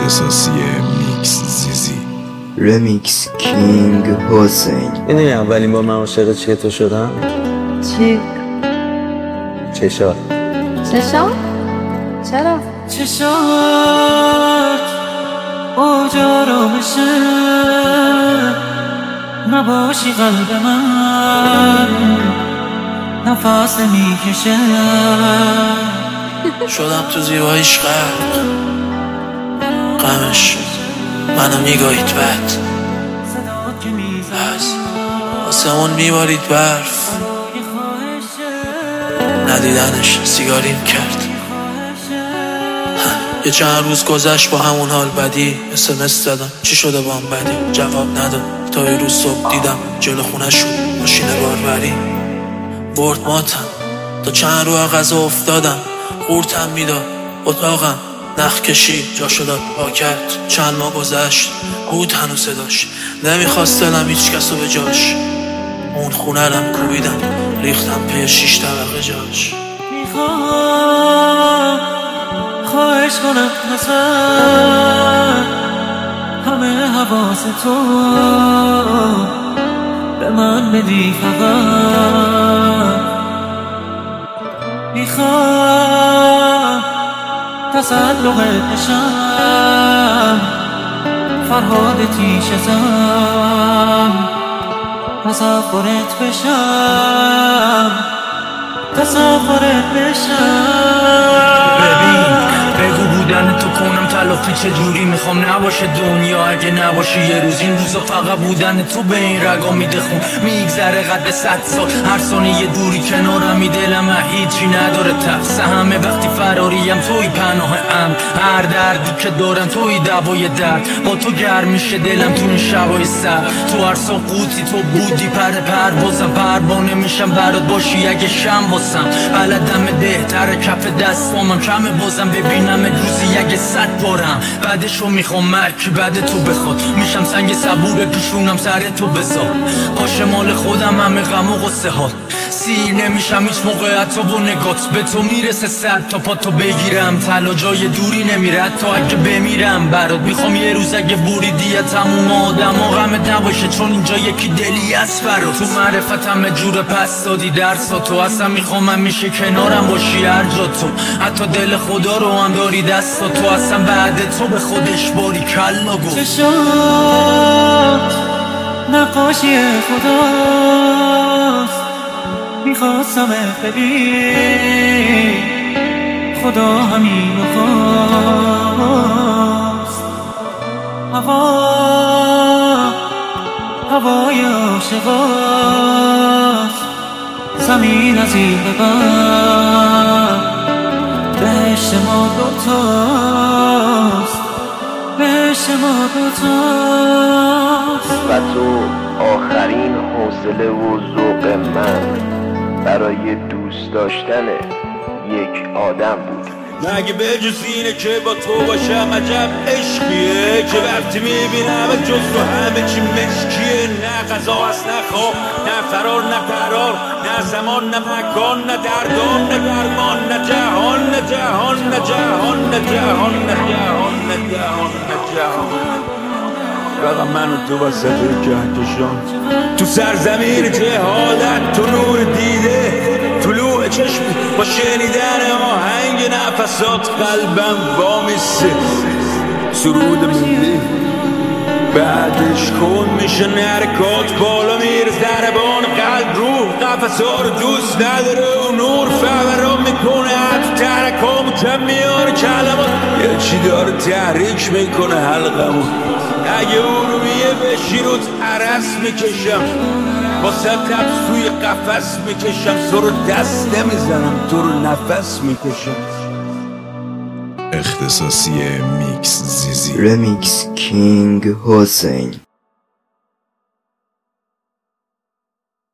اختصاصی میکس زیزی رمیکس کینگ حسین. میدونی اولین بار من عاشق چیه تو شدم؟ چی؟ چشات. چشات؟ چرا؟ چشات اوجا رو بشه نباشی قلب من نفس میکشه شدم تو زیباییش غرق غمش منو میگاهید بد از آسمون میبارید برف ندیدنش سیگاریم کرد. یه چند روز گذشت با همون حال بدی SMS دادم چی شده با هم بدی جواب نداد تا یه روز صبح دیدم جلو خونه شد ماشین باربری برد ماتم تا چند رو غذا افتادم قورتم میداد اتاقم نخ کشید جا شداد پا کرد چند ماه گذشت بود هنوز صداش نمیخواست دلم هیچ کسو به جاش اون خونه رم کوبیدم ریختم پی 6 طبقه جاش میخوام خواهش کنم نزن همه حواس تو به من بدی فقط میخوام تصدقت بشم فرهاد تیشتم تصورت بشم تصورت بشم بگو بودن تو کنم تلافی چجوری میخوام نباشه دنیا اگه نباشی یه روز این روزا فقط بودن تو به این رگا میده خون میگذره قد 100 سال هر ثانیه یه دوری کنارم دلم هیچی نداره تفس همه وقتی فراریم توی پناه ام هر دردی که دارم توی دوای درد با تو گرم میشه دلم تو این شبای سر تو هر ساقوتی تو بودی پروازم پروانه میشم برات باشی اگه شم باسم بلدم بهتر کف دستامم کمه بازم ببینم روزی اگه 100 بارم بعدشو میخوام مرکی بعد تو بخواد میشم سنگ صبور پیشونم سر تو بذار باشه مال خودم همه غم و غصه ها سیر نمیشم هیچ موقع حتی با نگات به تو میرسه سر تا پا تو بگیرم طلا جای دوری نمیره تا اگه بمیرم برات میخوام یه روز اگه بریدی تموم آدم و غمت نباشه چون اینجا یکی دلی است برات تو معرفت همه جور پس دادی درسا تو اصلا میخوام همیشه کنارم باشی هر جا تو حتی دل خدا رو هم داری دستا تو اصلا بعد تو به خودش باری کلا گو چشات نقاشی خداست میخواستم ببین خدا همینو خواست هوای عاشقاست زمین از این به بعد بهشت ما دوتاست بهشت ما دوتاست و تو آخرین حوصله و ذوق من برای دوست داشتن یک آدم بود. نگه به جز اینه که با تو باشم عجب عشقیه که وقتی میبینم جز تو همه چی مشکیه نه غذا هست نه خواب نه فرار نه قرار نه زمان نه مکان نه دردان نه درمان نه جهان نه جهان نه جهان نه جهان نه جهان نه جهان نه جهان فقط من و تو وسط کهکشان تو سرزمین جهالت تو نور دیده طلوع چشم با شنیدن آهنگ نفسات قلبم وامیسته سرود ملی بعدش کن میشه حرکات بالا میره ضربان قلب روح قفسا رو دوست نداره و نور فورا میکنه حتی ترکامو کم میاره کلمات یه چی داره تحریک میکنه حلقمو اگه ارومیه بشی رو عرص میکشم با سقف توی قفس میکشم تو رو دست نمیزنم تو رو نفس میکشم. اختصاصی میکس زیزی رمیکس کینگ حسین.